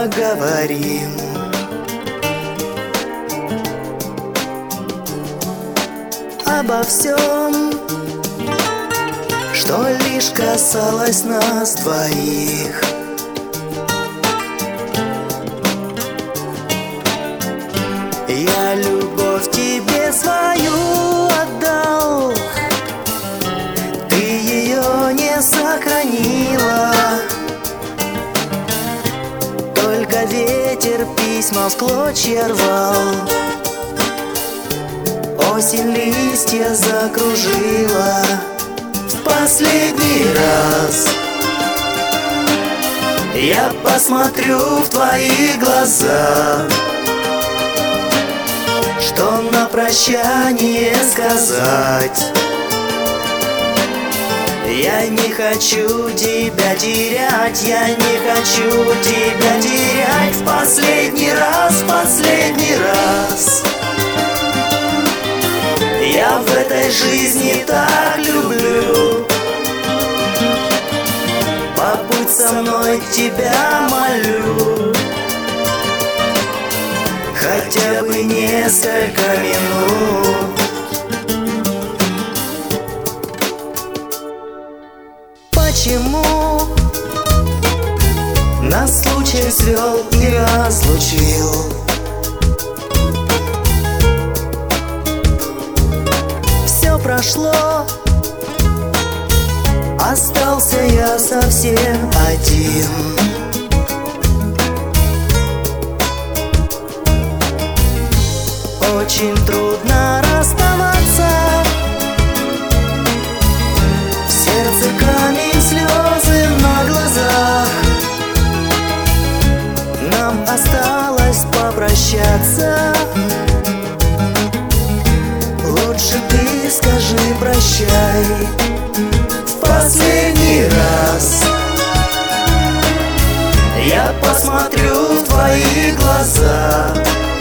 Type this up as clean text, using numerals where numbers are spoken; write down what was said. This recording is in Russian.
поговорим. Обо всем, что лишь касалось нас двоих. Я любовь тебе свою отдал, ты ее не сохранила. Только ветер письма в клочья рвал, осень листья закружила. В последний раз я посмотрю в твои глаза, что на прощание сказать. Я не хочу тебя терять, я не хочу тебя терять. В последний раз, я в этой жизни так люблю. Побудь со мной, тебя молю, хотя бы несколько минут. Почему нас случай свел и разлучил? Все прошло, остался я совсем один. Очень трудно расставаться, в сердце камень, слезы на глазах. Нам осталось попрощаться, лучше ты скажи прощай. В последний раз я посмотрю в твои глаза,